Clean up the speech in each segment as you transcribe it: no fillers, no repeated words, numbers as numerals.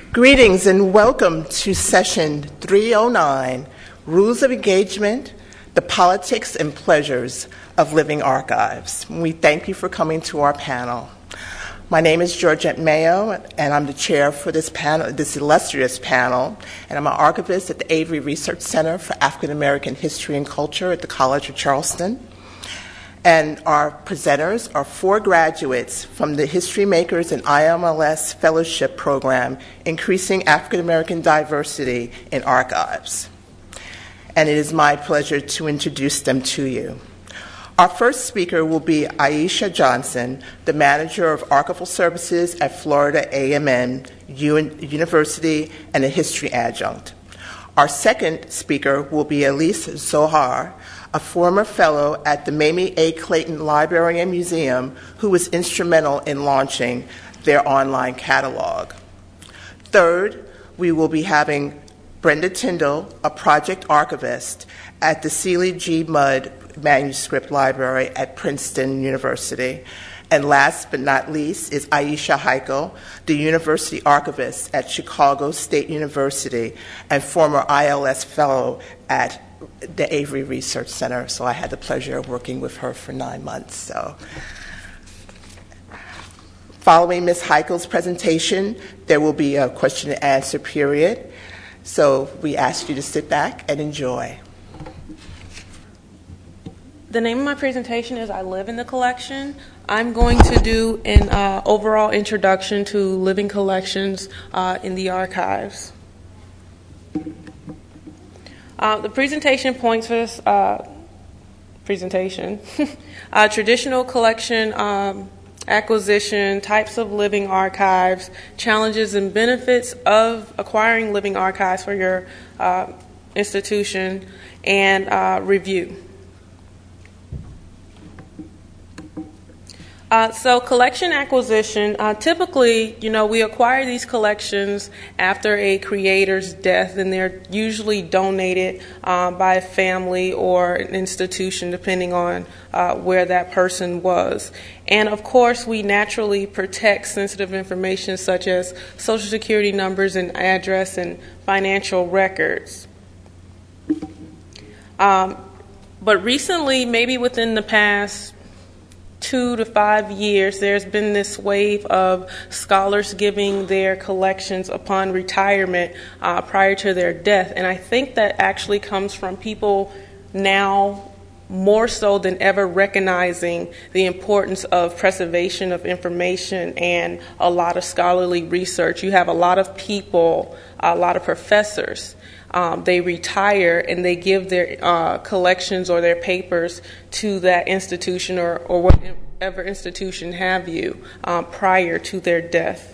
Greetings and welcome to session 309, Rules of Engagement, the Politics and Pleasures of Living Archives. We thank you for coming to our panel. My name is Georgette Mayo, and I'm the chair for this panel, this illustrious panel, and I'm an archivist at the Avery Research Center for African American History and Culture at the College of Charleston. And our presenters are 4 graduates from the History Makers and IMLS Fellowship Program, Increasing African American Diversity in Archives. And it is my pleasure to introduce them to you. Our first speaker will be Aisha Johnson, the Manager of Archival Services at Florida A&M University and a History Adjunct. Our second speaker will be Elise Zohar, a former fellow at the Mamie A. Clayton Library and Museum who was instrumental in launching their online catalog. Third, we will be having Brenda Tyndall, a project archivist at the Seeley G. Mudd Manuscript Library at Princeton University. And last but not least is Aisha Heichel, the University Archivist at Chicago State University and former ILS Fellow at the Avery Research Center. So I had the pleasure of working with her for 9 months. So, following Ms. Heichel's presentation, there will be a question and answer period. So we ask you to sit back and enjoy. The name of my presentation is I Live in the Collection. I'm going to do an overall introduction to living collections in the archives. The presentation points for this presentation, traditional collection acquisition, types of living archives, challenges and benefits of acquiring living archives for your institution, and review. So collection acquisition, typically, we acquire these collections after a creator's death, and they're usually donated by a family or an institution, depending on where that person was. And of course, we naturally protect sensitive information such as Social Security numbers and address and financial records. But recently, maybe within the past 2 to 5 years, there's been this wave of scholars giving their collections upon retirement prior to their death. And I think that actually comes from people now more so than ever recognizing the importance of preservation of information and a lot of scholarly research. You have a lot of people, a lot of professors. They retire and they give their collections or their papers to that institution or whatever institution have you prior to their death.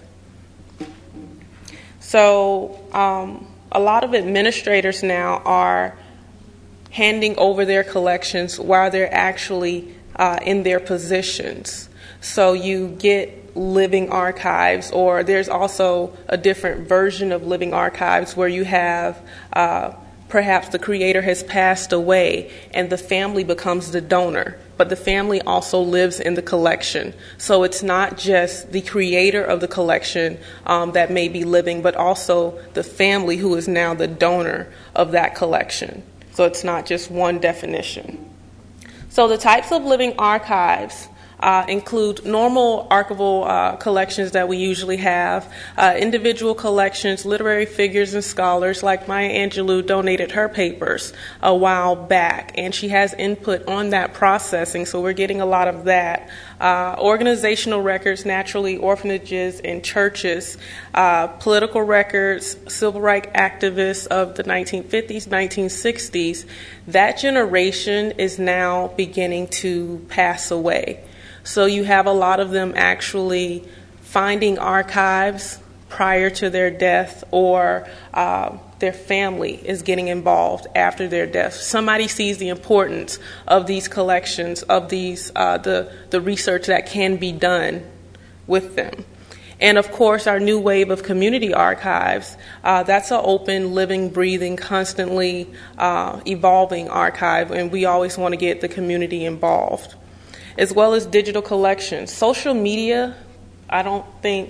So a lot of administrators now are handing over their collections while they're actually in their positions. So you get living archives, or there's also a different version of living archives where you have perhaps the creator has passed away and the family becomes the donor, but the family also lives in the collection. So it's not just the creator of the collection that may be living, but also the family who is now the donor of that collection. So it's not just one definition. So the types of living archives include normal archival collections that we usually have, individual collections, literary figures and scholars, like Maya Angelou donated her papers a while back, and she has input on that processing, so we're getting a lot of that. Organizational records, naturally, orphanages and churches, political records, civil rights activists of the 1950s, 1960s. That generation is now beginning to pass away. So you have a lot of them actually finding archives prior to their death, or their family is getting involved after their death. Somebody sees the importance of these collections, of these the research that can be done with them. And of course, our new wave of community archives, that's an open, living, breathing, constantly evolving archive, and we always want to get the community involved. As well as digital collections. Social media, I don't think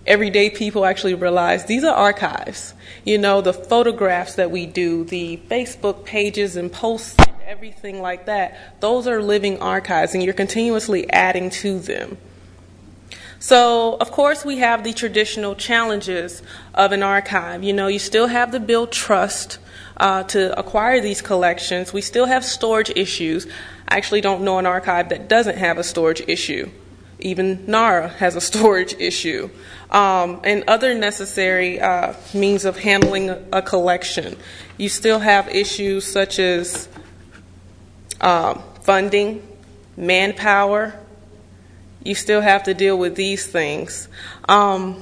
everyday people actually realize these are archives. You know, the photographs that we do, the Facebook pages and posts, and everything like that, those are living archives, and you're continuously adding to them. So, of course, we have the traditional challenges of an archive. You know, you still have to build trust to acquire these collections. We still have storage issues. I actually don't know an archive that doesn't have a storage issue. Even NARA has a storage issue. And other necessary means of handling a collection. You still have issues such as funding, manpower. You still have to deal with these things. Donor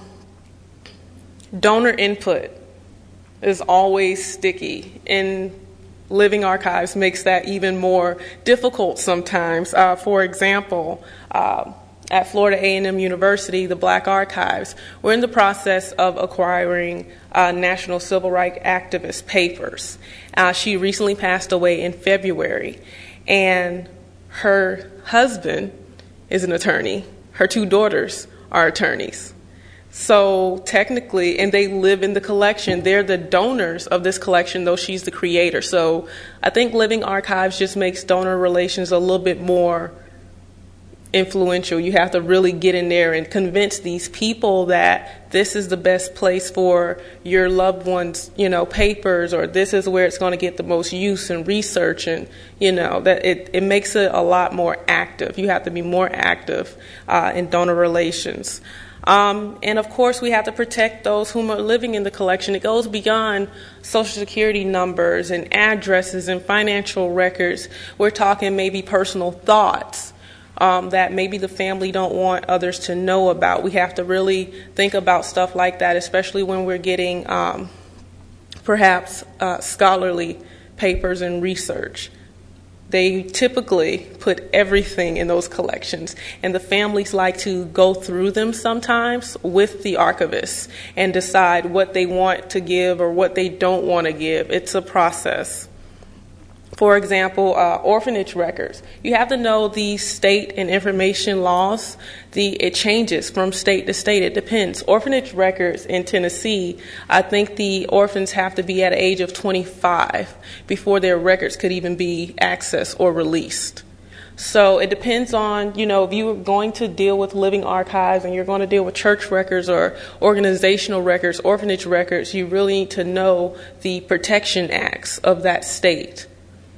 input is always sticky, and living archives makes that even more difficult sometimes. For example, at Florida A&M University, the Black Archives, we're in the process of acquiring National Civil Rights Activist papers. She recently passed away in February, and her husband is an attorney. Her 2 daughters are attorneys. So technically, and they live in the collection, they're the donors of this collection, though she's the creator. So I think living archives just makes donor relations a little bit more influential. You have to really get in there and convince these people that this is the best place for your loved ones, you know, papers, or this is where it's going to get the most use and research, and you know that it makes it a lot more active. You have to be more active in donor relations. And of course, we have to protect those whom are living in the collection. It goes beyond Social Security numbers and addresses and financial records. We're talking maybe personal thoughts that maybe the family don't want others to know about. We have to really think about stuff like that, especially when we're getting perhaps scholarly papers and research. They typically put everything in those collections, and the families like to go through them sometimes with the archivists and decide what they want to give or what they don't want to give. It's a process. For example, orphanage records. You have to know the state and information laws. It changes from state to state. It depends. Orphanage records in Tennessee, I think the orphans have to be at an age of 25 before their records could even be accessed or released. So it depends on, you know, if you're going to deal with living archives and you're going to deal with church records or organizational records, orphanage records, you really need to know the protection acts of that state.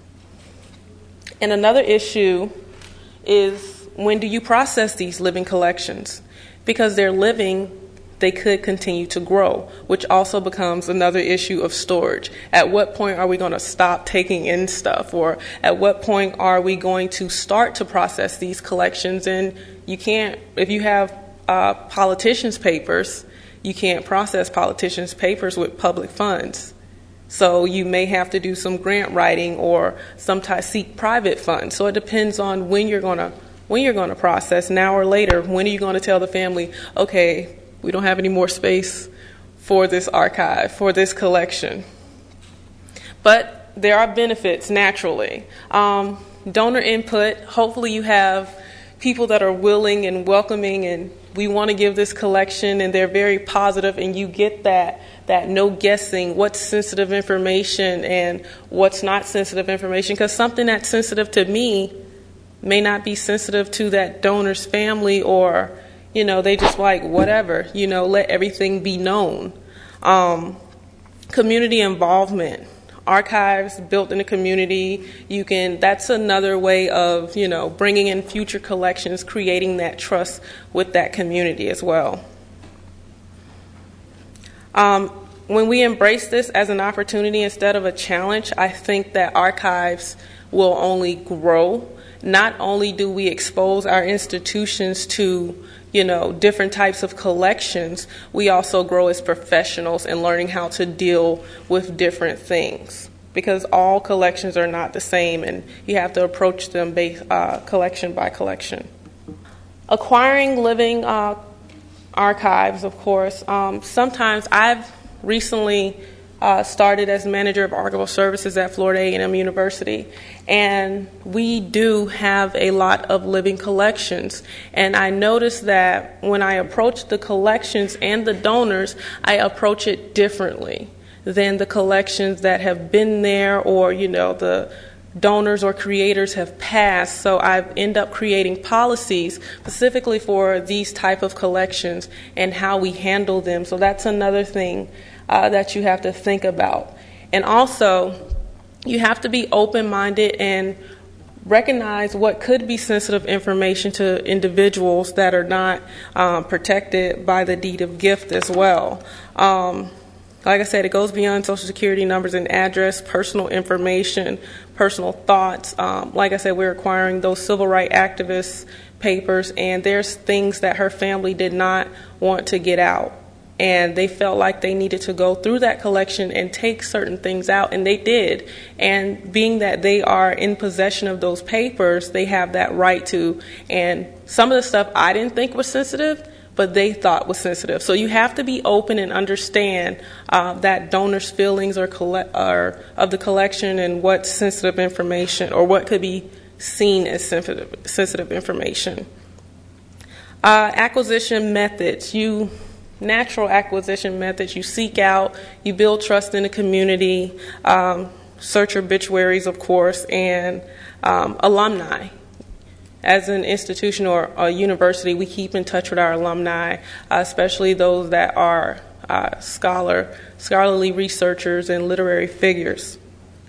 And another issue is, when do you process these living collections? Because they're living, they could continue to grow, which also becomes another issue of storage. At what point are we going to stop taking in stuff? Or at what point are we going to start to process these collections? And you can't, if you have politicians' papers, you can't process politicians' papers with public funds. So you may have to do some grant writing or sometimes seek private funds. So it depends on when you're going to process, now or later. When are you going to tell the family, okay, we don't have any more space for this archive, for this collection? But there are benefits naturally. Donor input. Hopefully you have people that are willing and welcoming, and we want to give this collection, and they're very positive, and you get that no guessing what's sensitive information and what's not sensitive information, because something that's sensitive to me may not be sensitive to that donor's family, or, you know, they just like whatever, you know, let everything be known. Community involvement. Archives built in the community, that's another way of, you know, bringing in future collections, creating that trust with that community as well. When we embrace this as an opportunity instead of a challenge, I think that archives will only grow. Not only do we expose our institutions to, you know, different types of collections, we also grow as professionals in learning how to deal with different things, because all collections are not the same, and you have to approach them collection by collection. Acquiring living archives, of course. Sometimes I've recently started as manager of archival services at Florida A&M University, and we do have a lot of living collections. And I noticed that when I approach the collections and the donors, I approach it differently than the collections that have been there, or the donors or creators have passed. So I've ended up creating policies specifically for these type of collections and how we handle them. So that's another thing that you have to think about. And also, you have to be open-minded and recognize what could be sensitive information to individuals that are not protected by the deed of gift as well. Like I said, it goes beyond Social Security numbers and address, personal information, personal thoughts. Like I said, we're acquiring those civil rights activists' papers, and there's things that her family did not want to get out. And they felt like they needed to go through that collection and take certain things out, and they did. And being that they are in possession of those papers, they have that right to. And some of the stuff I didn't think was sensitive, but they thought was sensitive. So you have to be open and understand that donors' feelings are of the collection and what's sensitive information, or what could be seen as sensitive information. Acquisition methods. Natural acquisition methods. You seek out, you build trust in the community, search obituaries, of course, and alumni. As an institution or a university, we keep in touch with our alumni, especially those that are scholarly researchers and literary figures.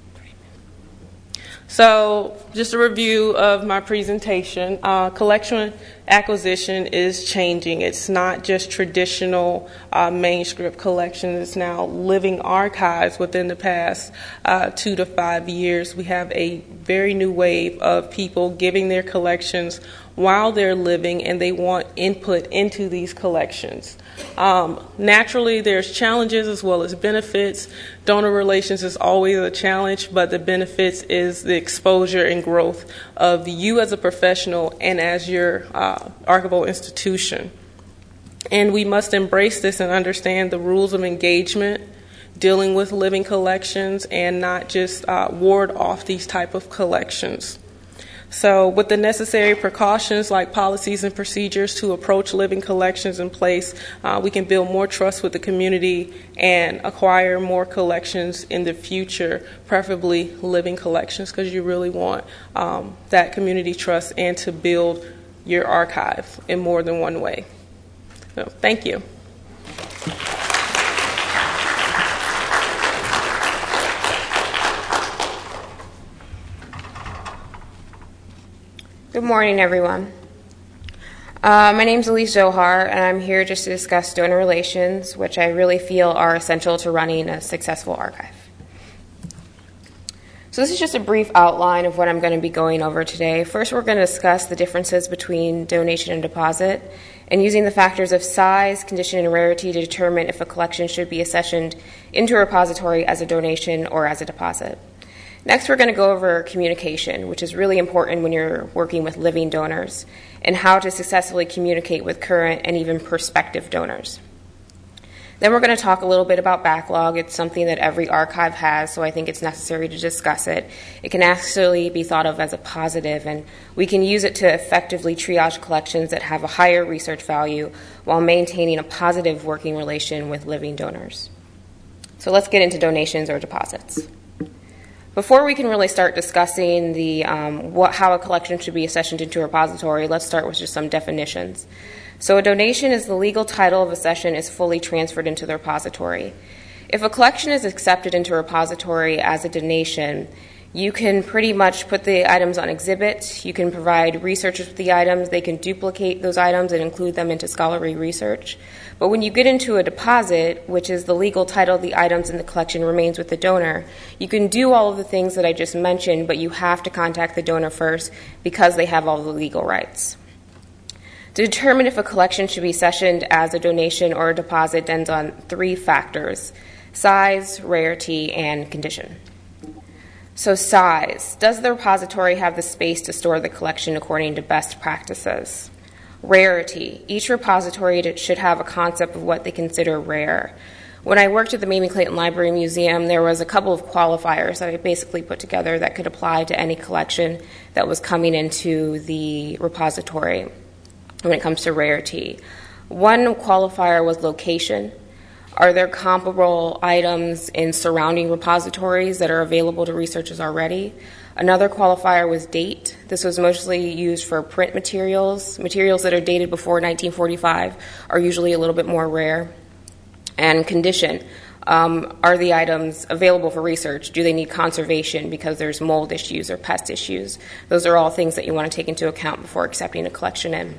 So just a review of my presentation. Collection acquisition is changing. It's not just traditional manuscript collections. It's now living archives. Within the past 2 to 5 years, we have a very new wave of people giving their collections while they're living, and they want input into these collections. Naturally, there's challenges as well as benefits. Donor relations is always a challenge, but the benefits is the exposure and growth of you as a professional and as your archival institution. And we must embrace this and understand the rules of engagement, dealing with living collections, and not just ward off these type of collections. So with the necessary precautions like policies and procedures to approach living collections in place, we can build more trust with the community and acquire more collections in the future, preferably living collections, because you really want that community trust and to build your archive in more than one way. So thank you. Good morning, everyone. My name is Elise Zohar, and I'm here just to discuss donor relations, which I really feel are essential to running a successful archive. So this is just a brief outline of what I'm going to be going over today. First, we're going to discuss the differences between donation and deposit, and using the factors of size, condition, and rarity to determine if a collection should be accessioned into a repository as a donation or as a deposit. Next, we're going to go over communication, which is really important when you're working with living donors, and how to successfully communicate with current and even prospective donors. Then we're going to talk a little bit about backlog. It's something that every archive has, so I think it's necessary to discuss it. It can actually be thought of as a positive, and we can use it to effectively triage collections that have a higher research value while maintaining a positive working relation with living donors. So let's get into donations or deposits. Before we can really start discussing how a collection should be accessioned into a repository, let's start with just some definitions. So a donation is the legal title of a session is fully transferred into the repository. If a collection is accepted into a repository as a donation, you can pretty much put the items on exhibit. You can provide researchers with the items. They can duplicate those items and include them into scholarly research. But when you get into a deposit, which is the legal title of the items in the collection remains with the donor, you can do all of the things that I just mentioned, but you have to contact the donor first because they have all the legal rights. To determine if a collection should be accessioned as a donation or a deposit depends on 3 factors: size, rarity, and condition. So size. Does the repository have the space to store the collection according to best practices? Rarity. Each repository should have a concept of what they consider rare. When I worked at the Mamie Clayton Library Museum, there was a couple of qualifiers that I basically put together that could apply to any collection that was coming into the repository when it comes to rarity. One qualifier was location. Are there comparable items in surrounding repositories that are available to researchers already? Another qualifier was date. This was mostly used for print materials. Materials that are dated before 1945 are usually a little bit more rare. And condition. Are the items available for research? Do they need conservation because there's mold issues or pest issues? Those are all things that you want to take into account before accepting a collection in.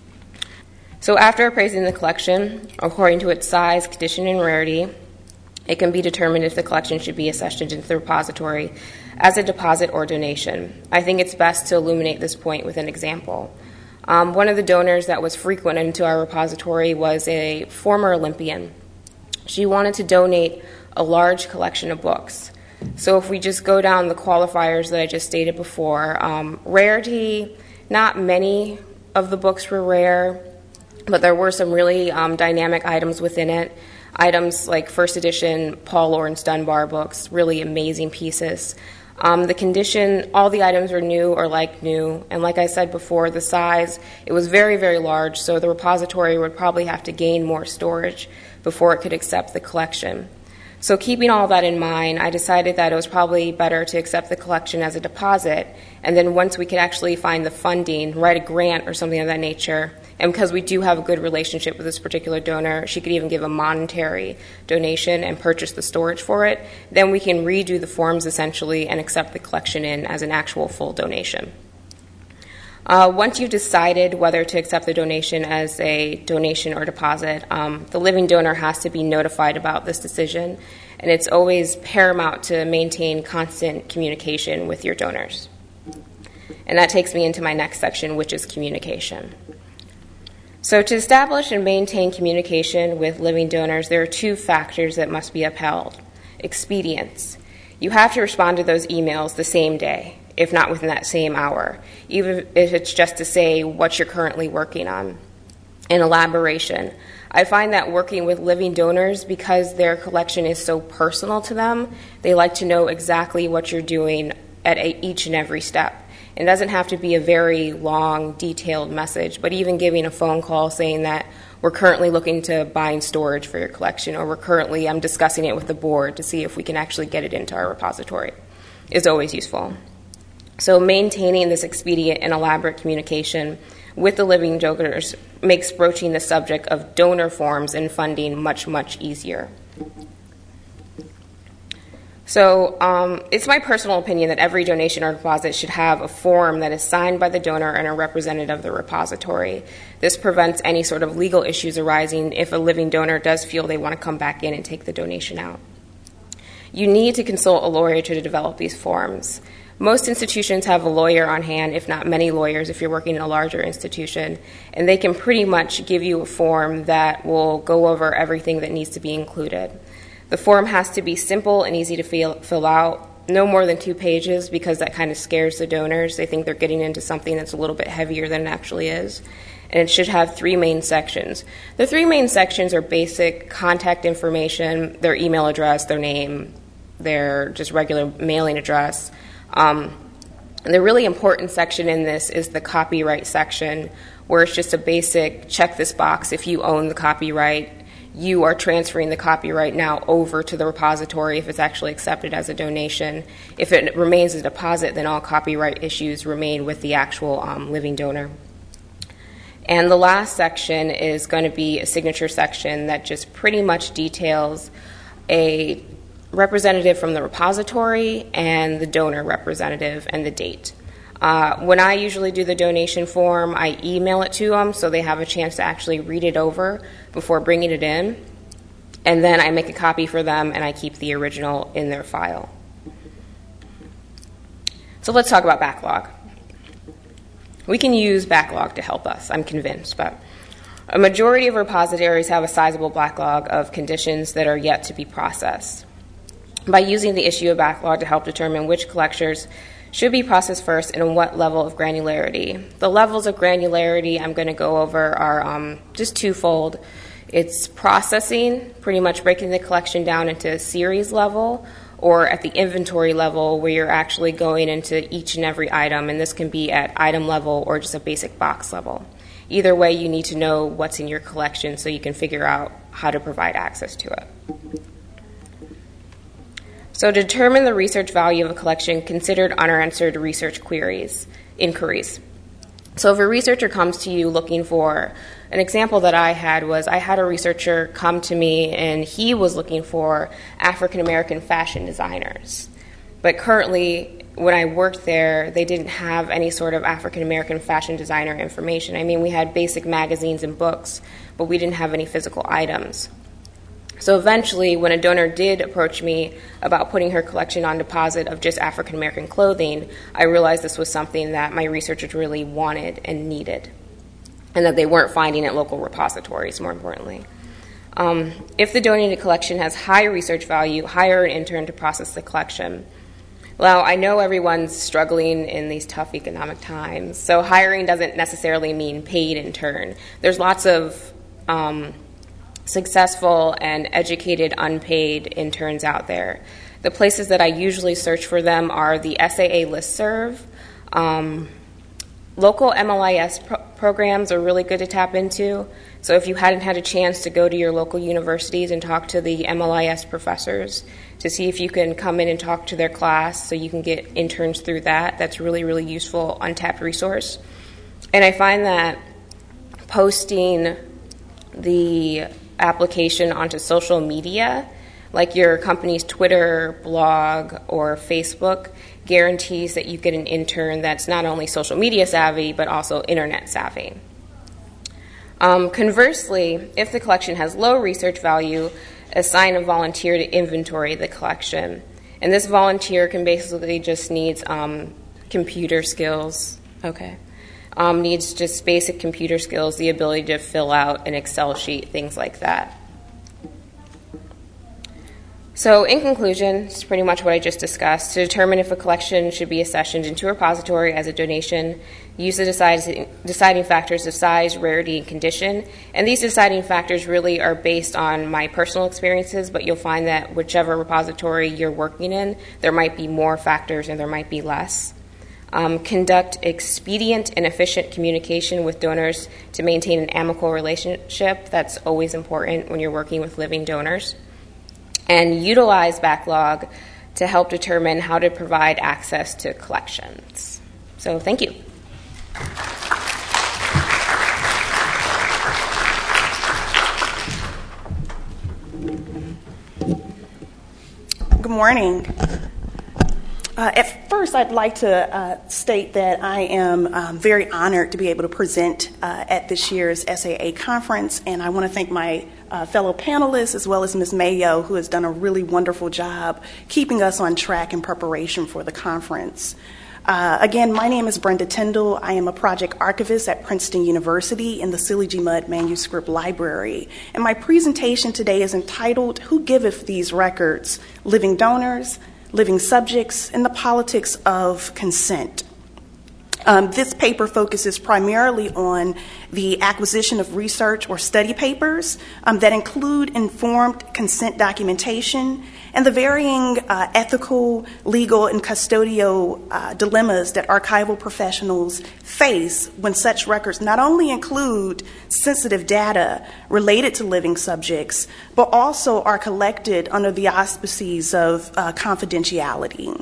So after appraising the collection, according to its size, condition, and rarity, it can be determined if the collection should be accessed into the repository as a deposit or donation. I think it's best to illuminate this point with an example. One of the donors that was frequent into our repository was a former Olympian. She wanted to donate a large collection of books. So if we just go down the qualifiers that I just stated before, rarity, not many of the books were rare, but there were some really dynamic items within it. Items like first edition Paul Laurence Dunbar books, really amazing pieces. The condition, all the items were new or like new. And like I said before, the size, it was very, very large, so the repository would probably have to gain more storage before it could accept the collection. So keeping all that in mind, I decided that it was probably better to accept the collection as a deposit, and then once we could actually find the funding, write a grant or something of that nature, and because we do have a good relationship with this particular donor, she could even give a monetary donation and purchase the storage for it, then we can redo the forms essentially and accept the collection in as an actual full donation. Once you've decided whether to accept the donation as a donation or deposit, the living donor has to be notified about this decision, and it's always paramount to maintain constant communication with your donors. And that takes me into my next section, which is communication. So to establish and maintain communication with living donors, there are two factors that must be upheld. Expedience. You have to respond to those emails the same day, if not within that same hour, even if it's just to say what you're currently working on. And elaboration. I find that working with living donors, because their collection is so personal to them, they like to know exactly what you're doing at each and every step. It doesn't have to be a very long, detailed message, but even giving a phone call saying that we're currently looking to buying storage for your collection, or I'm discussing it with the board to see if we can actually get it into our repository, is always useful. So maintaining this expedient and elaborate communication with the living donors makes broaching the subject of donor forms and funding much, much easier. So it's my personal opinion that every donation or deposit should have a form that is signed by the donor and a representative of the repository. This prevents any sort of legal issues arising if a living donor does feel they want to come back in and take the donation out. You need to consult a lawyer to develop these forms. Most institutions have a lawyer on hand, if not many lawyers, if you're working in a larger institution, and they can pretty much give you a form that will go over everything that needs to be included. The form has to be simple and easy to fill out, no more than 2 pages, because that kind of scares the donors. They think they're getting into something that's a little bit heavier than it actually is. And it should have 3 main sections. The 3 main sections are basic contact information, their email address, their name, their just regular mailing address. The really important section in this is the copyright section, where it's just a basic check this box. If you own the copyright, you are transferring the copyright now over to the repository if it's actually accepted as a donation. If it remains a deposit, then all copyright issues remain with the actual living donor. And the last section is going to be a signature section that just pretty much details a representative from the repository and the donor representative and the date. When I usually do the donation form, I email it to them so they have a chance to actually read it over before bringing it in. And then I make a copy for them and I keep the original in their file. So let's talk about backlog. We can use backlog to help us, I'm convinced, but a majority of repositories have a sizable backlog of conditions that are yet to be processed. By using the issue of backlog to help determine which collectors should be processed first and what level of granularity. The levels of granularity I'm going to go over are just twofold. It's processing, pretty much breaking the collection down into a series level, or at the inventory level where you're actually going into each and every item, and this can be at item level or just a basic box level. Either way, you need to know what's in your collection so you can figure out how to provide access to it. So to determine the research value of a collection, consider unanswered research inquiries. So if a researcher comes to you looking for, an example that I had was I had a researcher come to me and he was looking for African American fashion designers. But currently, when I worked there, they didn't have any sort of African American fashion designer information. I mean, we had basic magazines and books, but we didn't have any physical items. So eventually, when a donor did approach me about putting her collection on deposit of just African American clothing, I realized this was something that my researchers really wanted and needed, and that they weren't finding at local repositories, more importantly. If the donated collection has high research value, hire an intern to process the collection. Well, I know everyone's struggling in these tough economic times, so hiring doesn't necessarily mean paid intern. There's lots of successful and educated unpaid interns out there. The places that I usually search for them are the SAA listserv. Local MLIS programs are really good to tap into. So if you hadn't had a chance to go to your local universities and talk to the MLIS professors to see if you can come in and talk to their class so you can get interns through that, that's really, really useful, untapped resource. And I find that posting the application onto social media, like your company's Twitter, blog, or Facebook, guarantees that you get an intern that's not only social media savvy, but also internet savvy. Conversely, if the collection has low research value, assign a volunteer to inventory the collection. And this volunteer can basically just needs computer skills, needs just basic computer skills, the ability to fill out an Excel sheet, things like that. So in conclusion, it's pretty much what I just discussed. To determine if a collection should be accessioned into a repository as a donation, use the deciding factors of size, rarity, and condition. And these deciding factors really are based on my personal experiences, but you'll find that whichever repository you're working in, there might be more factors and there might be less. Conduct expedient and efficient communication with donors to maintain an amicable relationship. That's always important when you're working with living donors. And utilize backlog to help determine how to provide access to collections. So thank you. Good morning. At first, I'd like to state that I am very honored to be able to present at this year's SAA conference, and I want to thank my fellow panelists as well as Ms. Mayo, who has done a really wonderful job keeping us on track in preparation for the conference. Again, my name is Brenda Tyndall. I am a project archivist at Princeton University in the Silly G. Mudd Manuscript Library, and my presentation today is entitled, "Who Giveth These Records? Living Donors, Living Subjects, and the Politics of Consent." This paper focuses primarily on the acquisition of research or study papers that include informed consent documentation and the varying ethical, legal, and custodial dilemmas that archival professionals face when such records not only include sensitive data related to living subjects, but also are collected under the auspices of confidentiality.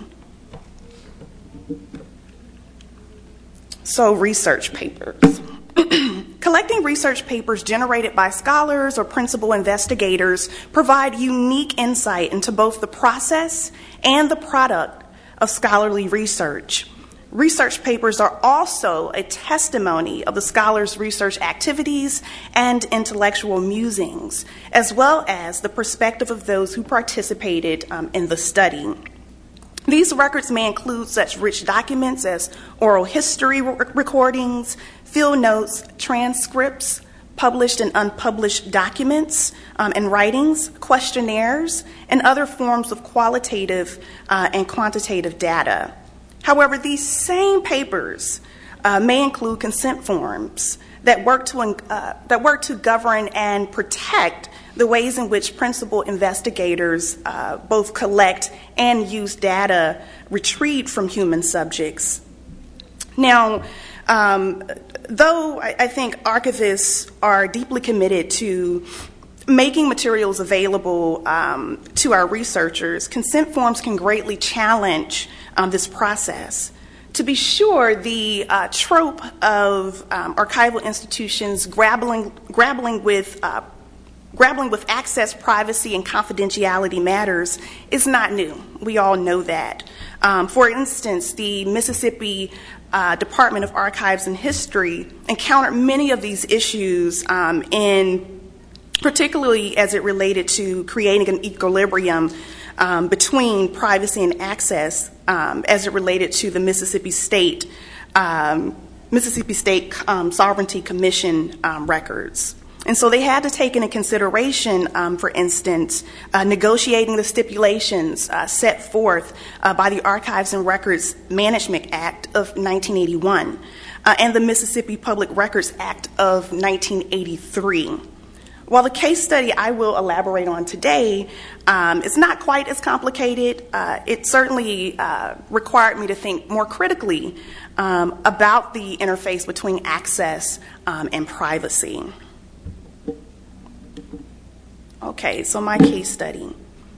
So, research papers. Collecting research papers generated by scholars or principal investigators provide unique insight into both the process and the product of scholarly research. Research papers are also a testimony of the scholar's research activities and intellectual musings, as well as the perspective of those who participated in the study. These records may include such rich documents as oral history recordings, field notes, transcripts, published and unpublished documents and writings, questionnaires, and other forms of qualitative and quantitative data. However, these same papers may include consent forms that work to govern and protect the ways in which principal investigators both collect and use data retrieved from human subjects. Now, though I think archivists are deeply committed to making materials available to our researchers, consent forms can greatly challenge this process. To be sure, the trope of archival institutions grappling with access, privacy, and confidentiality matters is not new. We all know that. For instance, the Mississippi Department of Archives and History encountered many of these issues particularly as it related to creating an equilibrium between privacy and access as it related to the Mississippi State Sovereignty Commission records. And so they had to take into consideration, for instance, negotiating the stipulations set forth by the Archives and Records Management Act of 1981 and the Mississippi Public Records Act of 1983. While the case study I will elaborate on today is not quite as complicated, it certainly required me to think more critically about the interface between access and privacy. Okay, so my case study.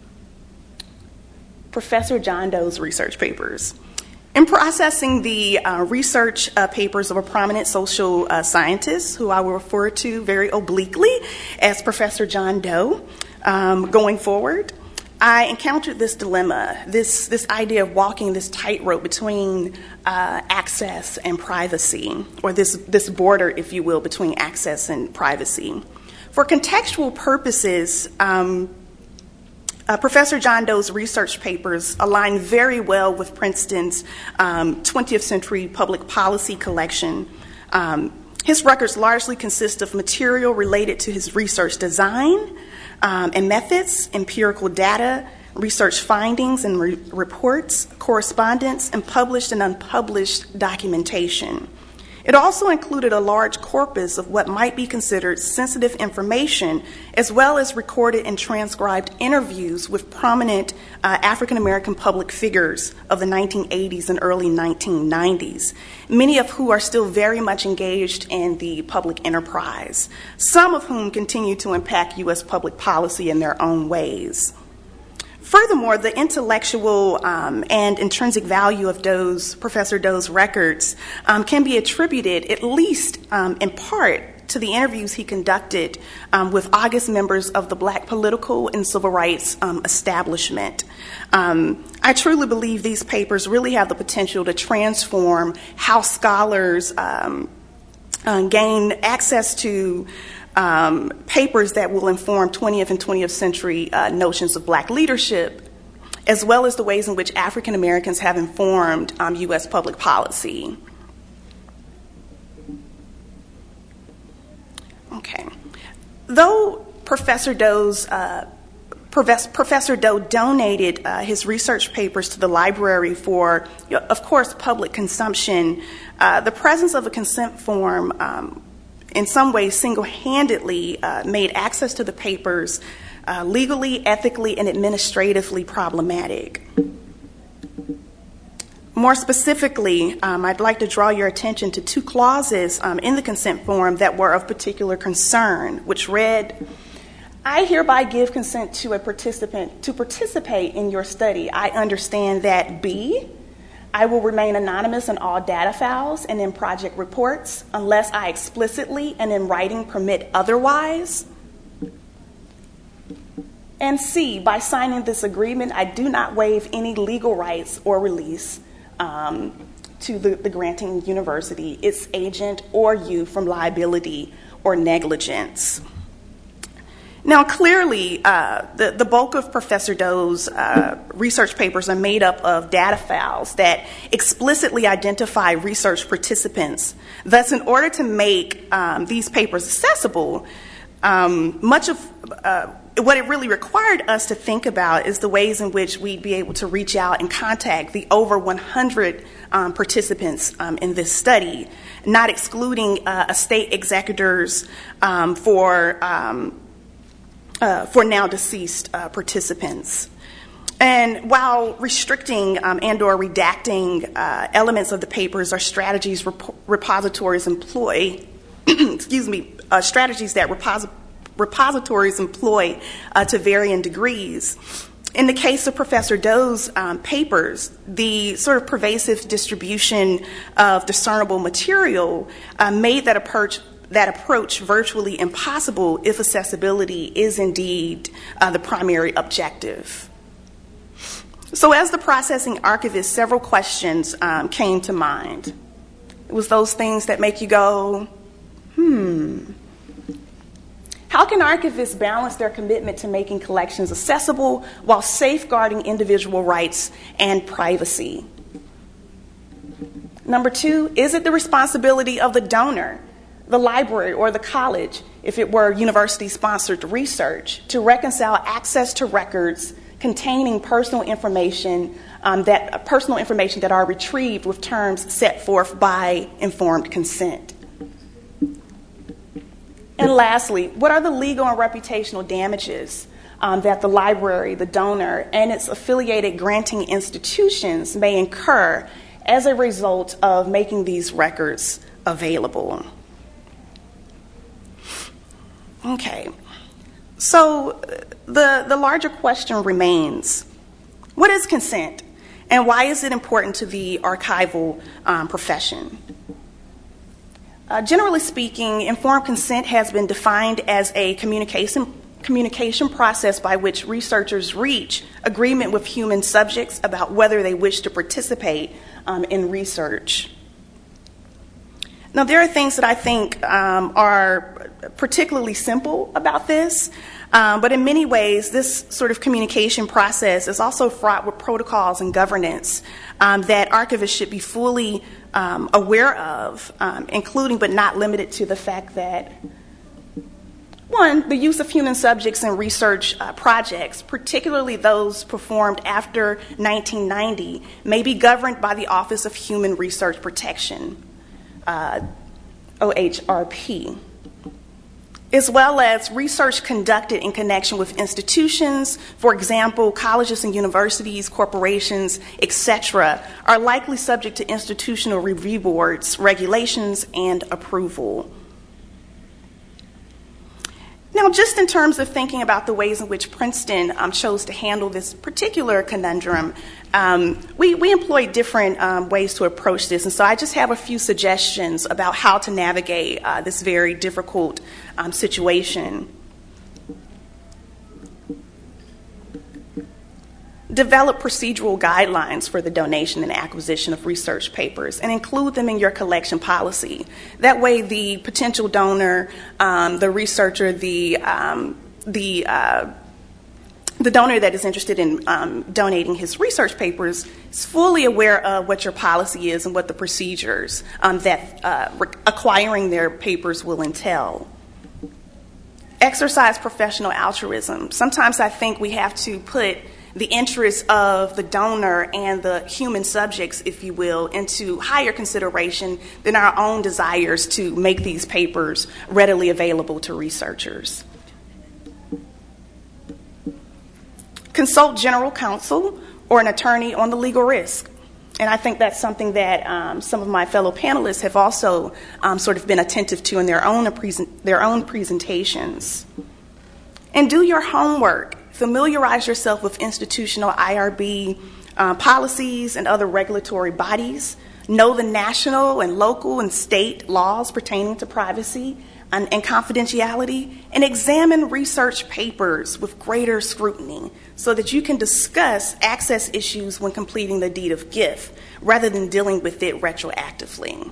Professor John Doe's research papers. In processing the research papers of a prominent social scientist, who I will refer to very obliquely as Professor John Doe, going forward, I encountered this dilemma, this idea of walking this tightrope between access and privacy, or this border, if you will, between access and privacy. For contextual purposes, Professor John Doe's research papers align very well with Princeton's 20th century public policy collection. His records largely consist of material related to his research design and methods, empirical data, research findings and reports, correspondence, and published and unpublished documentation. It also included a large corpus of what might be considered sensitive information, as well as recorded and transcribed interviews with prominent African American public figures of the 1980s and early 1990s, many of whom are still very much engaged in the public enterprise, some of whom continue to impact U.S. public policy in their own ways. Furthermore, the intellectual and intrinsic value of Professor Doe's records can be attributed, at least in part, to the interviews he conducted with August members of the Black political and civil rights establishment. I truly believe these papers really have the potential to transform how scholars gain access to papers that will inform 20th and 20th century notions of Black leadership, as well as the ways in which African Americans have informed U.S. public policy. Okay. Though Professor Doe donated his research papers to the library for, of course, public consumption, the presence of a consent form in some ways single-handedly made access to the papers legally, ethically, and administratively problematic. More specifically, I'd like to draw your attention to two clauses in the consent form that were of particular concern, which read, "I hereby give consent to a participant to participate in your study. I understand that B, I will remain anonymous in all data files and in project reports unless I explicitly and in writing permit otherwise. And C, by signing this agreement, I do not waive any legal rights or release to the granting university, its agent, or you from liability or negligence." Now, clearly, the bulk of Professor Doe's research papers are made up of data files that explicitly identify research participants. Thus, in order to make these papers accessible, it what it really required us to think about is the ways in which we'd be able to reach out and contact the over 100 participants in this study, not excluding estate executors for now deceased participants. And while restricting and or redacting elements of the papers are strategies repositories employ, strategies that repositories employ to varying degrees. In the case of Professor Doe's papers, the sort of pervasive distribution of discernible material made that approach virtually impossible if accessibility is indeed the primary objective. So as the processing archivist, several questions came to mind. It was those things that make you go, How can archivists balance their commitment to making collections accessible while safeguarding individual rights and privacy? Number 2, is it the responsibility of the donor, the library, or the college, if it were university-sponsored research, to reconcile access to records containing personal information that are retrieved with terms set forth by informed consent? And lastly, what are the legal and reputational damages that the library, the donor, and its affiliated granting institutions may incur as a result of making these records available? Okay, so the larger question remains, what is consent, and why is it important to the archival profession? Generally speaking, informed consent has been defined as a communication process by which researchers reach agreement with human subjects about whether they wish to participate in research. Now, there are things that I think are particularly simple about this, but in many ways, this sort of communication process is also fraught with protocols and governance that archivists should be fully aware of, including but not limited to the fact that, 1, the use of human subjects in research projects, particularly those performed after 1990, may be governed by the Office of Human Research Protection, OHRP, as well as research conducted in connection with institutions, for example, colleges and universities, corporations, etc., are likely subject to institutional review boards, regulations, and approval. Now, just in terms of thinking about the ways in which Princeton chose to handle this particular conundrum, we employ different ways to approach this, and so I just have a few suggestions about how to navigate this very difficult situation. Develop procedural guidelines for the donation and acquisition of research papers and include them in your collection policy. That way the potential donor, the researcher, the donor that is interested in donating his research papers is fully aware of what your policy is and what the procedures that acquiring their papers will entail. Exercise professional altruism. Sometimes I think we have to put the interests of the donor and the human subjects, if you will, into higher consideration than our own desires to make these papers readily available to researchers. Consult general counsel or an attorney on the legal risk. And I think that's something that some of my fellow panelists have also sort of been attentive to in their own presentations. And do your homework. Familiarize yourself with institutional IRB policies and other regulatory bodies. Know the national and local and state laws pertaining to privacy and confidentiality, and examine research papers with greater scrutiny so that you can discuss access issues when completing the deed of gift rather than dealing with it retroactively.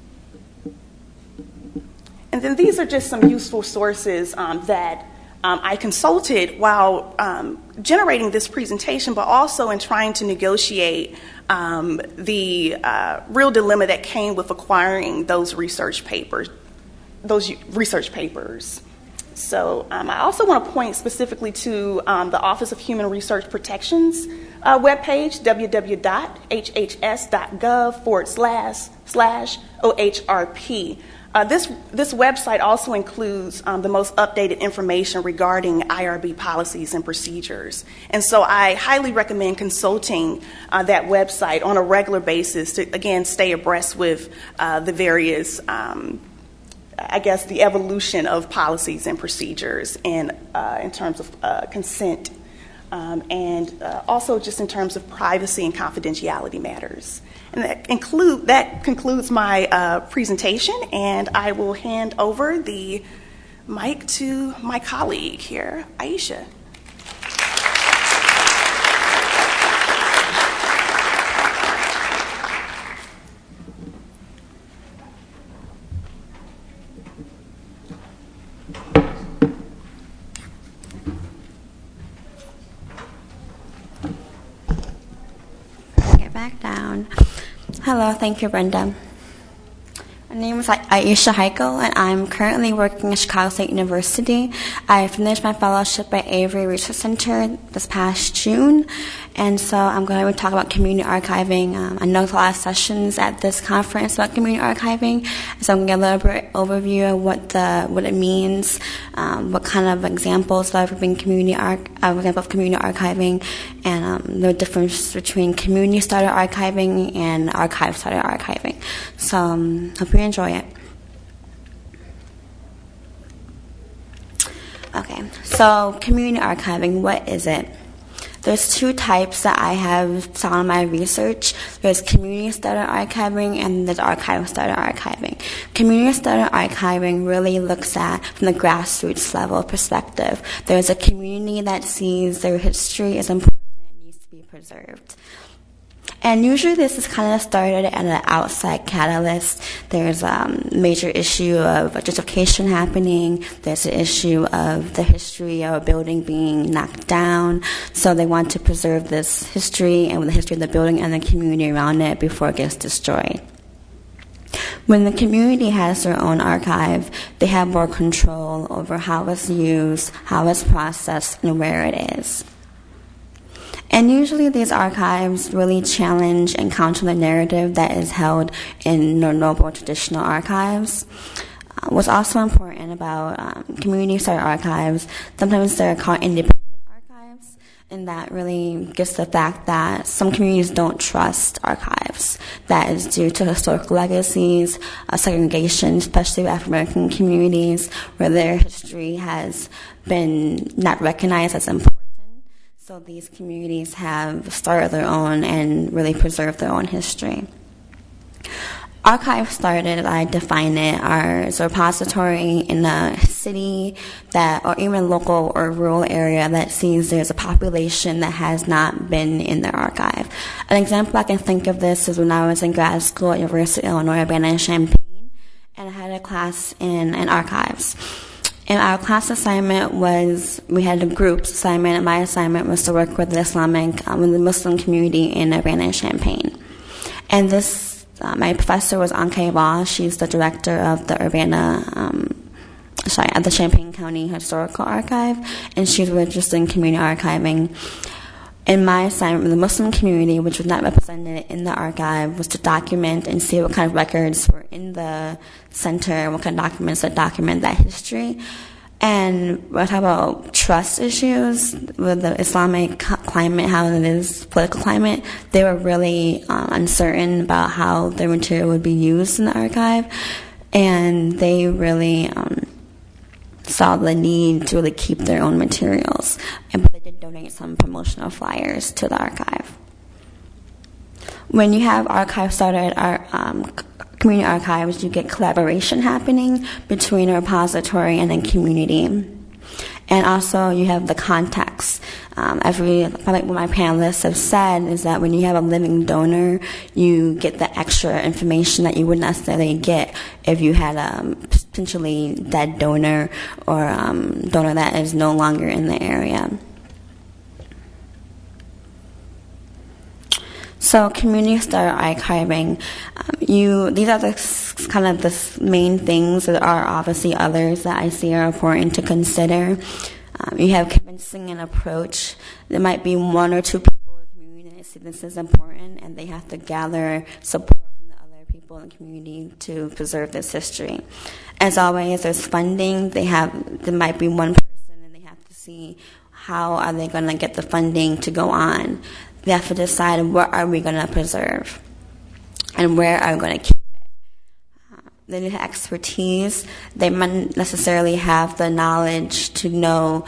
And then these are just some useful sources that I consulted while generating this presentation, but also in trying to negotiate the real dilemma that came with acquiring those research papers. So I also want to point specifically to the Office of Human Research Protection's webpage, www.hhs.gov/OHRP. This website also includes the most updated information regarding IRB policies and procedures. And so I highly recommend consulting that website on a regular basis to, again, stay abreast with the various the evolution of policies and procedures and in terms of consent and also just in terms of privacy and confidentiality matters. And that concludes my presentation, and I will hand over the mic to my colleague here, Aisha. Back down. Hello, thank you, Brenda. My name is Aisha Heichel, and I'm currently working at Chicago State University. I finished my fellowship at Avery Research Center this past June, and so I'm going to talk about community archiving. I know there's a lot of sessions at this conference about community archiving, so I'm going to get a little bit overview of what it means, what kind of examples there have been community archiving, and the difference between community-started archiving and archive-started archiving. So hope you enjoy it. Okay, so community archiving, what is it? There's two types that I have found in my research. There's community-started archiving and there's archive-started archiving. Community-started archiving really looks at from the grassroots level perspective. There's a community that sees their history as important and needs to be preserved. And usually this is kind of started at an outside catalyst. There's a major issue of gentrification happening. There's an issue of the history of a building being knocked down. So they want to preserve this history and the history of the building and the community around it before it gets destroyed. When the community has their own archive, they have more control over how it's used, how it's processed, and where it is. And usually these archives really challenge and counter the narrative that is held in noble traditional archives. What's also important about community-started archives, sometimes they're called independent archives, and that really gets the fact that some communities don't trust archives. That is due to historical legacies, segregation, especially with African-American communities, where their history has been not recognized as important. So these communities have started their own and really preserved their own history. Archive started, I define it, as a repository in a city or even local or rural area that sees there's a population that has not been in their archive. An example I can think of this is when I was in grad school at University of Illinois Urbana-Champaign, and I had a class in archives. And our class assignment was, we had a group's assignment, and my assignment was to work with the Muslim community in Urbana-Champaign. And this, my professor was Anke Ball. She's the director of the at the Champaign County Historical Archive, and she's really interested in community archiving. And my assignment with the Muslim community, which was not represented in the archive, was to document and see what kind of records were in the center, what kind of documents that document that history. And when I talk about trust issues with the Islamic climate, how it is, political climate, they were really uncertain about how their material would be used in the archive. And they really saw the need to really keep their own materials. But they did donate some promotional flyers to the archive. When you have archives started, community archives, you get collaboration happening between a repository and a community. And also you have the context. Like what my panelists have said is that when you have a living donor, you get the extra information that you wouldn't necessarily get if you had a potentially dead donor or donor that is no longer in the area. So community-started archiving, These are the kind of the main things. There are obviously others that I see are important to consider. You have convincing an approach. There might be one or two people in the community that see this is important, and they have to gather support from the other people in the community to preserve this history. As always, there's funding. There might be one person, and they have to see how are they going to get the funding to go on. They have to decide what are we going to preserve and where are we going to keep it. They need expertise. They might necessarily have the knowledge to know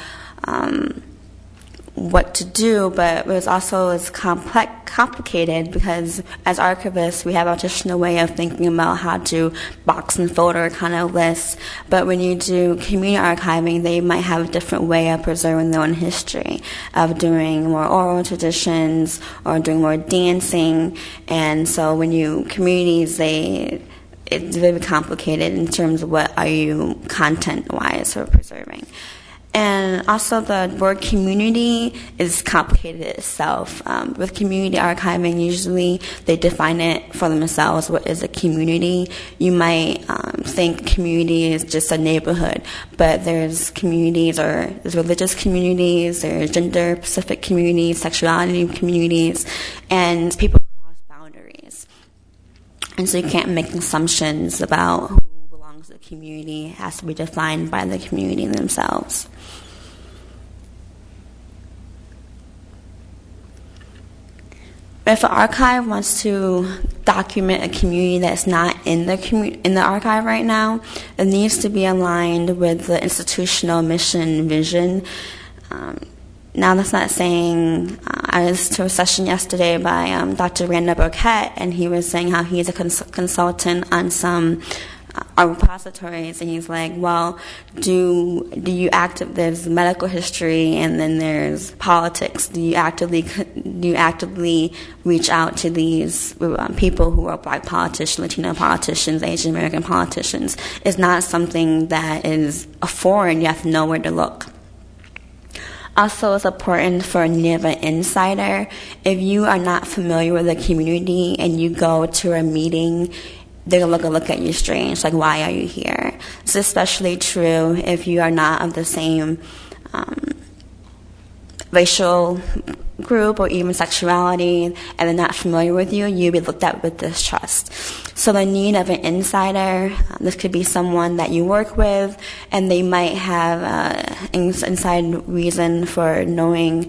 what to do, but it's also complicated because as archivists we have a traditional way of thinking about how to box and folder kind of lists, but when you do community archiving, they might have a different way of preserving their own history, of doing more oral traditions or doing more dancing. And so when you communities, it's very complicated in terms of what are you content-wise for preserving. And also the word community is complicated itself. With community archiving, usually they define it for themselves. What is a community? You might think community is just a neighborhood, but there's communities, or there's religious communities, there's gender-specific communities, sexuality communities, and people cross boundaries. And so you can't make assumptions about who belongs to the community. It has to be defined by the community themselves. If an archive wants to document a community that's not in the archive right now, it needs to be aligned with the institutional mission and vision. Now, that's not saying, I was to a session yesterday by Dr. Randa Burkett, and he was saying how he's a consultant on some repositories, and he's like, well, there's medical history, and then there's politics. Do you actively reach out to these people who are Black politicians, Latino politicians, Asian American politicians? It's not something that is foreign. You have to know where to look. Also, it's important for an insider. If you are not familiar with the community and you go to a meeting, they're going to look at you strange, like, why are you here? It's especially true if you are not of the same racial group or even sexuality, and they're not familiar with you, you'll be looked at with distrust. So the need of an insider, this could be someone that you work with, and they might have an inside reason for knowing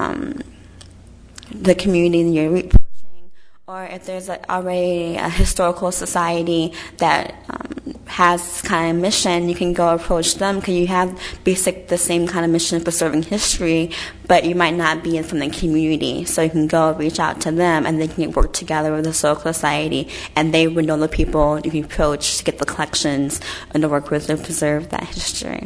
the community you're approaching, or if there's already a historical society that has this kind of mission, you can go approach them because you have the same kind of mission of preserving history, but you might not be from the community. So you can go reach out to them, and they can work together with the historical society, and they would know the people you can approach to get the collections and to work with to preserve that history.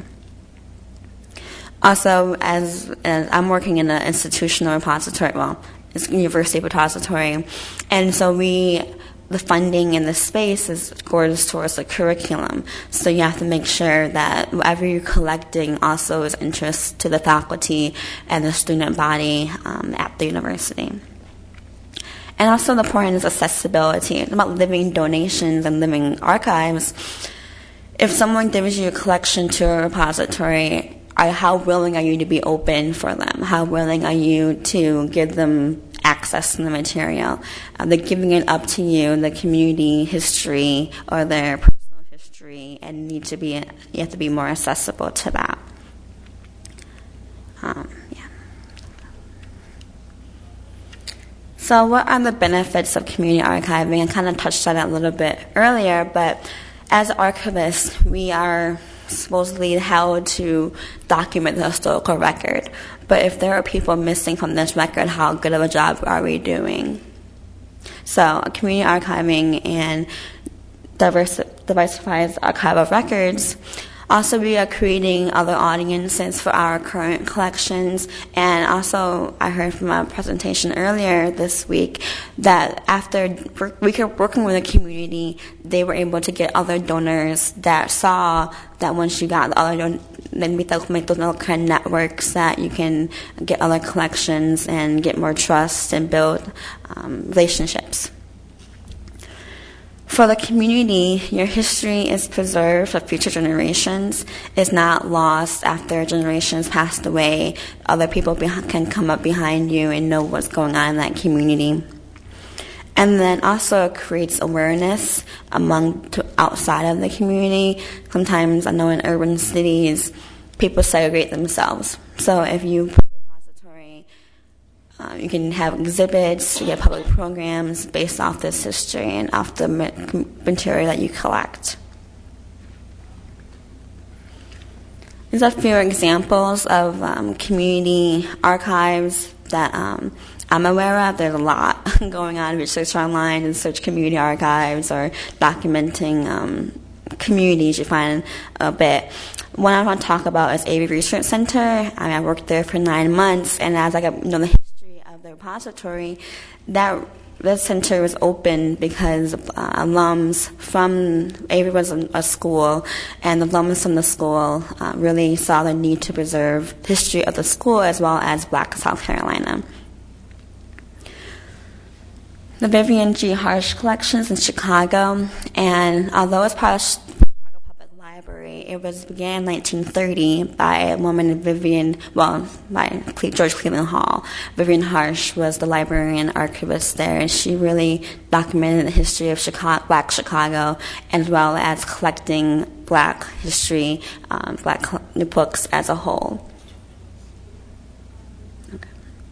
Also, as I'm working in an institutional repository, it's a university repository, and so the funding in the space goes towards the curriculum. So you have to make sure that whatever you're collecting also is interest to the faculty and the student body at the university. And also the point is accessibility. It's about living donations and living archives. If someone gives you a collection to a repository, how willing are you to be open for them? How willing are you to give them access to the material? They're giving it up to you, the community history or their personal history, and you have to be more accessible to that. So what are the benefits of community archiving? I kind of touched on it a little bit earlier, but as archivists, we are supposedly held to document the historical record. But if there are people missing from this record, how good of a job are we doing? So community archiving and diversifies archive of records. Also, we are creating other audiences for our current collections. And also, I heard from a presentation earlier this week that after working with the community, they were able to get other donors that saw that once you got the other donors, then make those kind of networks that you can get other collections and get more trust and build relationships. For the community, your history is preserved for future generations. It's not lost after generations passed away. Other people can come up behind you and know what's going on in that community. And then also it creates awareness outside of the community. Sometimes I know in urban cities, people segregate themselves. So if you put a repository, you can have exhibits, you get public programs based off this history and off the material that you collect. These are a few examples of community archives that I'm aware of. There's a lot going on. If you search online and search community archives or documenting communities, you find a bit. One I want to talk about is Avery Research Center. I worked there for 9 months, and as I got the history of the repository, that center was open because alums from Avery was a school, and the alums from the school really saw the need to preserve the history of the school as well as Black South Carolina. The Vivian G. Harsh Collections in Chicago, and although it's part of Chicago Public Library, it began in 1930 by a woman, by George Cleveland Hall. Vivian Harsh was the librarian archivist there, and she really documented the history of Black Chicago, as well as collecting Black history, Black books as a whole. Okay.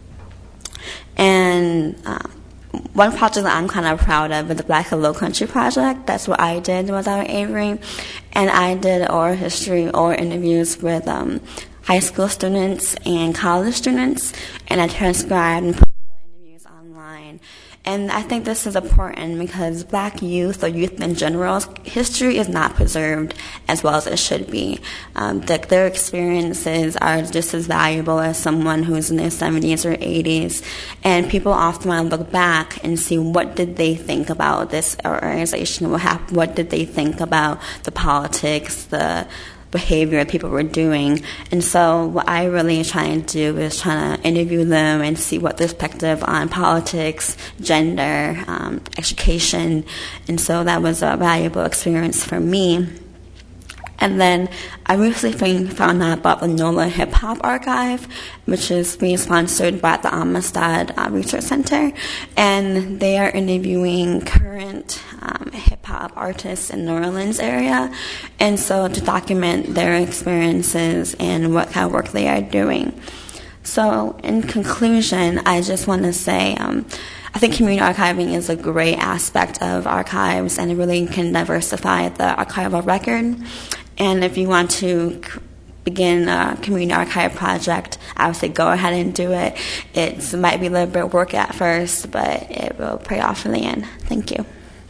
And one project that I'm kind of proud of is the Black and Low Country Project. That's what I did was out of Avery. And I did oral history or interviews with high school students and college students. And I transcribed and put the interviews online. And I think this is important because Black youth or youth in general, history is not preserved as well as it should be. Their experiences are just as valuable as someone who's in their 70s or 80s. And people often want to look back and see what did they think about this organization, what did they think about the politics, the behavior that people were doing. And so what I really try to do is try to interview them and see what their perspective on politics, gender, education. And so that was a valuable experience for me. And then I recently found out about the NOLA Hip Hop Archive, which is being sponsored by the Amistad Research Center. And they are interviewing current hip hop artists in New Orleans area. And so to document their experiences and what kind of work they are doing. So in conclusion, I just want to say, I think community archiving is a great aspect of archives, and it really can diversify the archival record. And if you want to begin a community archive project, I would say go ahead and do it. It might be a little bit of work at first, but it will pay off in the end. Thank you.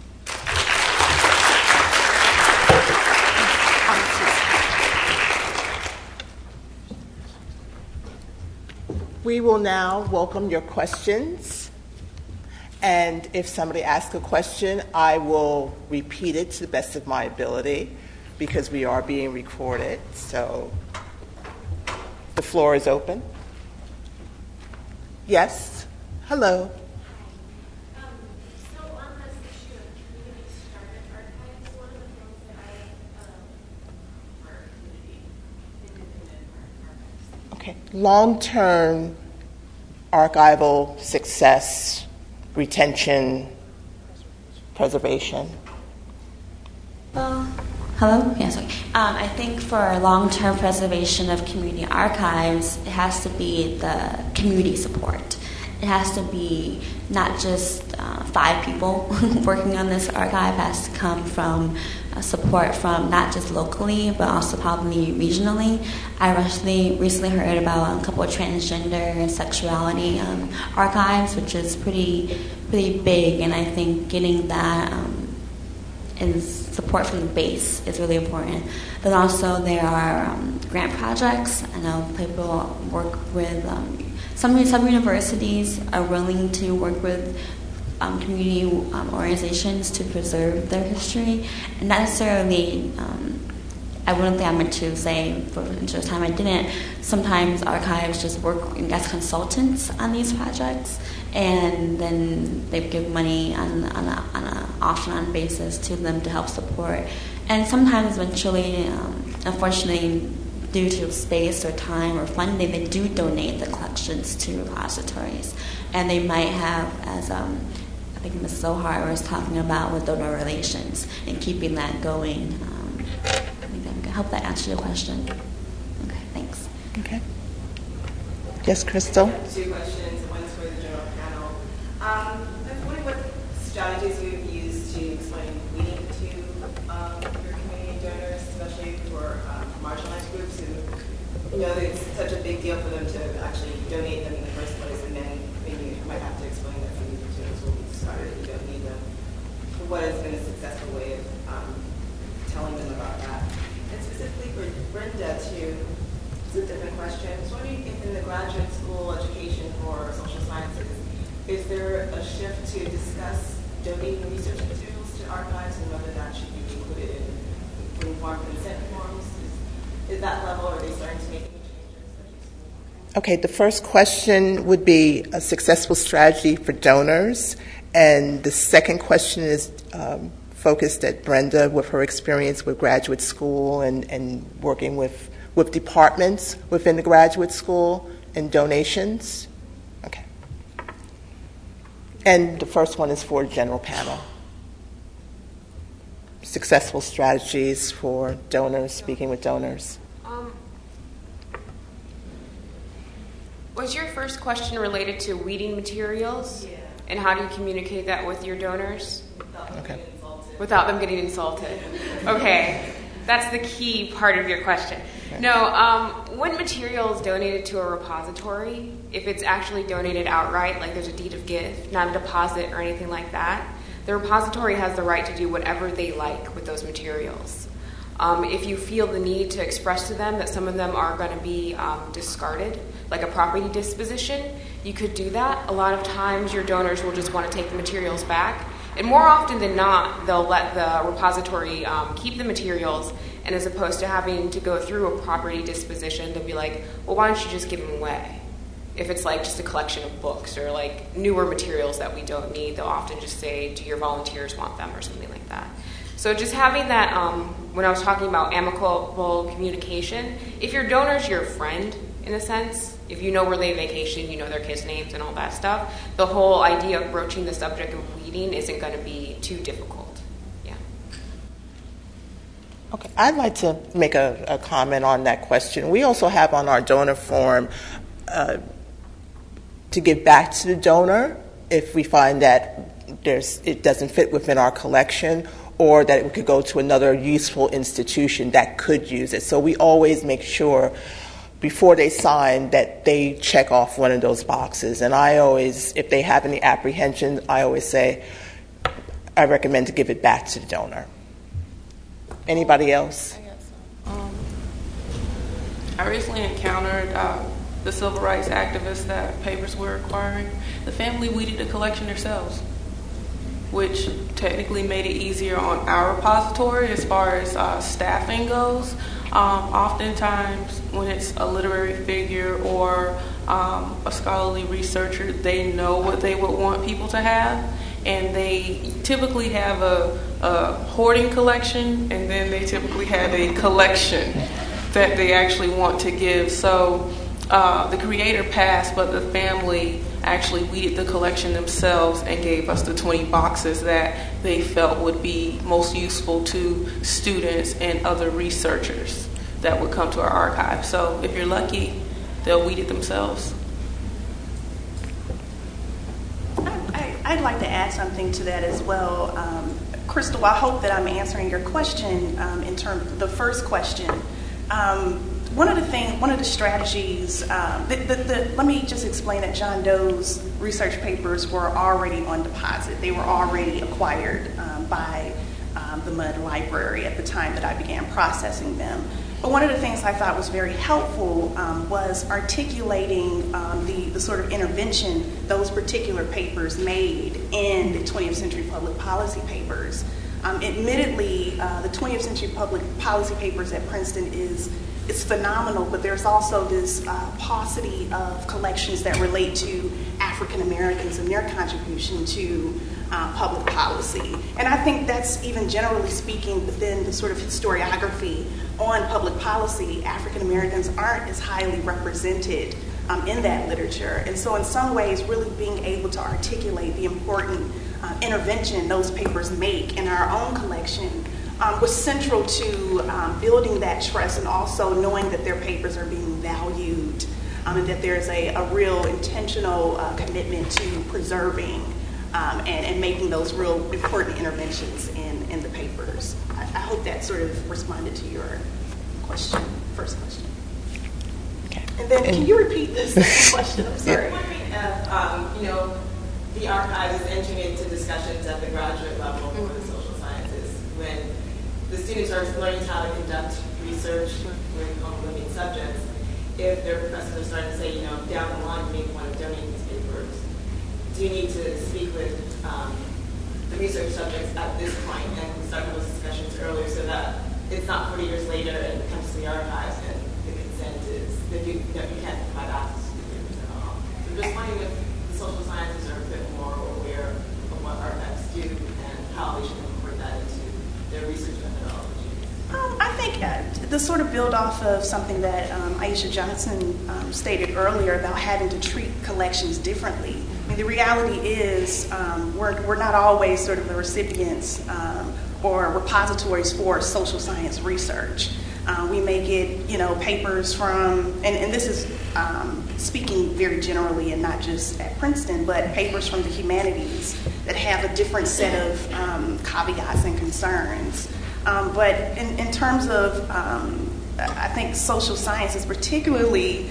We will now welcome your questions. And if somebody asks a question, I will repeat it to the best of my ability because we are being recorded. So the floor is open. Yes? Hello. So on this issue of community-started archives, one of the things that I for community-independent archives. Okay. Long-term archival success, retention, preservation. Hello? Yes. Okay. I think for long-term preservation of community archives, it has to be the community support. It has to be not just 5 people working on this archive. It has to come from support from not just locally, but also probably regionally. I recently heard about a couple of transgender and sexuality archives, which is pretty big, and I think getting that is support from the base is really important. Then also there are grant projects. I know people work with some universities are willing to work with community organizations to preserve their history, and not necessarily I wouldn't think I meant to say for the time I didn't. Sometimes archives just work as consultants on these projects, and then they give money on an off-and-on basis to them to help support. And sometimes eventually, unfortunately, due to space or time or funding, they do donate the collections to repositories. And they might have, as I think Ms. Zohar was talking about with donor relations and keeping that going. I hope that answers your question. Okay, thanks. Okay. Yes, Crystal? Two questions, one's for the general panel. I was wondering what strategies you've used to explain weeding to your community donors, especially for marginalized groups who know that it's such a big deal for them to actually donate them in the first place, and then maybe you might have to explain that some of these materials will be discarded if you don't need them. What has been a successful way of telling them about that? And specifically for Brenda, too, it's a different question. I was wondering if in the graduate school education for social sciences, is there a shift to discuss donating research materials to archives and whether that should be included in informed consent forms? Is that level, or are they starting to make any changes? Okay, the first question would be a successful strategy for donors, and the second question is focused at Brenda with her experience with graduate school and working with departments within the graduate school and donations. Okay. And the first one is for general panel. Successful strategies for donors, speaking with donors. Was your first question related to weeding materials? Yeah. And how do you communicate that with your donors? Okay. Without them getting insulted. Okay, that's the key part of your question. Okay. No, when material is donated to a repository, if it's actually donated outright, like there's a deed of gift, not a deposit or anything like that, the repository has the right to do whatever they like with those materials. If you feel the need to express to them that some of them are going to be discarded, like a property disposition, you could do that. A lot of times your donors will just want to take the materials back. And more often than not, they'll let the repository keep the materials, and as opposed to having to go through a property disposition, they'll be like, well, why don't you just give them away? If it's like just a collection of books or like newer materials that we don't need, they'll often just say, do your volunteers want them, or something like that. So just having that, when I was talking about amicable communication, if your donor's your friend, in a sense, if you know where they vacation, you know their kids' names and all that stuff, the whole idea of broaching the subject of weeding isn't going to be too difficult. Yeah. Okay, I'd like to make a comment on that question. We also have on our donor form to give back to the donor if we find that it doesn't fit within our collection, or that it could go to another useful institution that could use it. So we always make sure before they sign that they check off one of those boxes. And I always, if they have any apprehension, I always say, I recommend to give it back to the donor. Anybody else? I recently encountered the civil rights activists that papers were acquiring. The family weeded the collection themselves, which technically made it easier on our repository as far as staffing goes. Oftentimes, when it's a literary figure or a scholarly researcher, they know what they would want people to have, and they typically have a hoarding collection, and then they typically have a collection that they actually want to give. So the creator passed, but the family actually weeded the collection themselves and gave us the 20 boxes that they felt would be most useful to students and other researchers that would come to our archive. So if you're lucky, they'll weed it themselves. I'd like to add something to that as well. Crystal, I hope that I'm answering your question in terms of the first question. One of the strategies, let me just explain that John Doe's research papers were already on deposit. They were already acquired by the Mudd Library at the time that I began processing them. But one of the things I thought was very helpful was articulating the sort of intervention those particular papers made in the 20th Century Public Policy Papers. Admittedly, the 20th Century Public Policy Papers at Princeton is phenomenal, but there's also this paucity of collections that relate to African Americans and their contribution to public policy. And I think that's even generally speaking within the sort of historiography on public policy, African Americans aren't as highly represented in that literature. And so in some ways, really being able to articulate the important intervention those papers make in our own collection was central to building that trust, and also knowing that their papers are being valued and that there's a real intentional commitment to preserving and making those real important interventions in the papers. I hope that sort of responded to your question, first question. Okay. And then can you repeat this question? I'm sorry. I'm wondering if, the archive is entering into discussions at the graduate level for the social sciences when the students are learning how to conduct research on living subjects. If their professors are starting to say, down the line, you may want to donate these papers, do you need to speak with the research subjects at this point and start those discussions earlier so that it's not 40 years later and it comes to the archives and the consent is that you can't provide access to the papers at all? So just wondering if the social sciences are a bit more aware of what archives do and how they should incorporate that into their research methodology. I think to sort of build off of something that Aisha Johnson stated earlier about having to treat collections differently. I mean, the reality is we're not always sort of the recipients or repositories for social science research. We may get, papers from, and this is speaking very generally and not just at Princeton, but papers from the humanities that have a different set of caveats and concerns. But in terms of, I think social science is particularly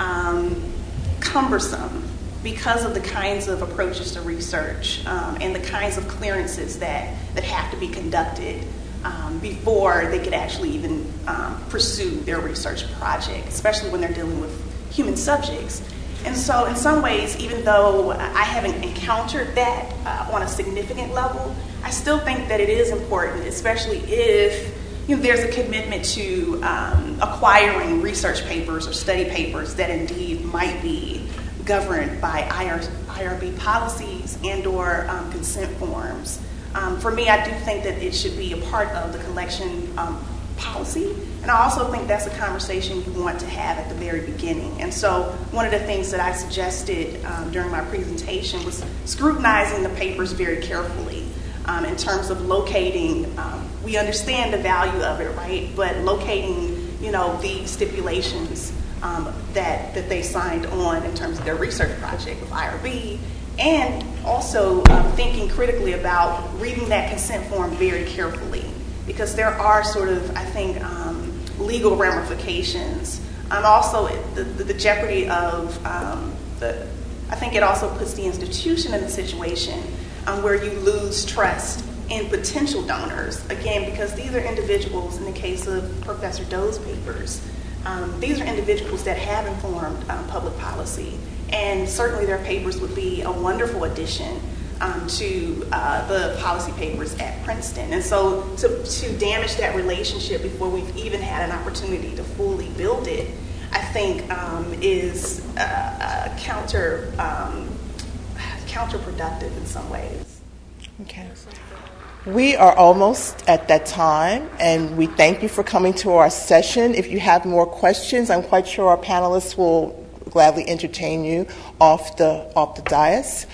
cumbersome because of the kinds of approaches to research and the kinds of clearances that have to be conducted before they could actually even pursue their research project, especially when they're dealing with human subjects. And so in some ways, even though I haven't encountered that on a significant level, I still think that it is important, especially if there's a commitment to acquiring research papers or study papers that indeed might be governed by IRB policies and or consent forms. For me, I do think that it should be a part of the collection policy, and I also think that's a conversation you want to have at the very beginning. And so one of the things that I suggested during my presentation was scrutinizing the papers very carefully in terms of locating, we understand the value of it, right? But locating, the stipulations that they signed on in terms of their research project with IRB, and also thinking critically about reading that consent form very carefully, because there are sort of, I think, legal ramifications. Also, the jeopardy of, I think it also puts the institution in a situation where you lose trust in potential donors, again, because these are individuals, in the case of Professor Doe's papers, these are individuals that have informed public policy, and certainly their papers would be a wonderful addition to the policy papers at Princeton. And so to damage that relationship before we've even had an opportunity to fully build it, I think is counterproductive in some ways. Okay. We are almost at that time, and we thank you for coming to our session. If you have more questions, I'm quite sure our panelists will gladly entertain you off the dais.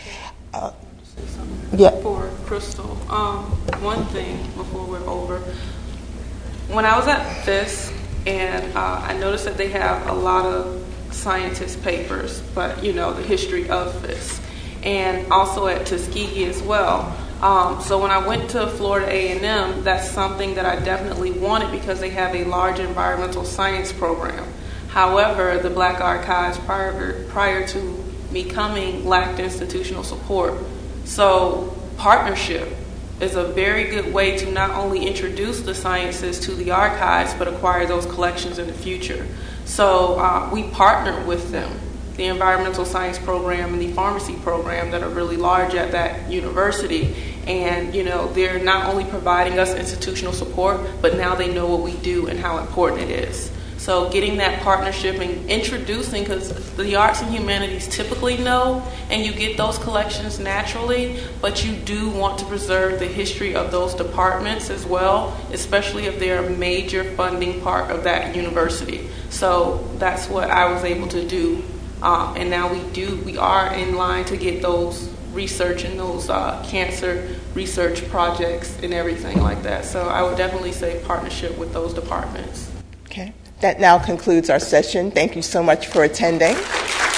For Crystal, one thing before we're over. When I was at FISC, and I noticed that they have a lot of scientist papers, but the history of FISC, and also at Tuskegee as well. So when I went to Florida A&M, that's something that I definitely wanted because they have a large environmental science program. However, the Black Archives prior to me coming lacked institutional support. So partnership is a very good way to not only introduce the sciences to the archives, but acquire those collections in the future. So we partnered with them. the environmental science program and the pharmacy program that are really large at that university. And, they're not only providing us institutional support, but now they know what we do and how important it is. So getting that partnership and introducing, because the arts and humanities typically know, and you get those collections naturally, but you do want to preserve the history of those departments as well, especially if they're a major funding part of that university. So that's what I was able to do. And now we are in line to get those research and those cancer research projects and everything like that. So I would definitely say partnership with those departments. Okay. That now concludes our session. Thank you so much for attending.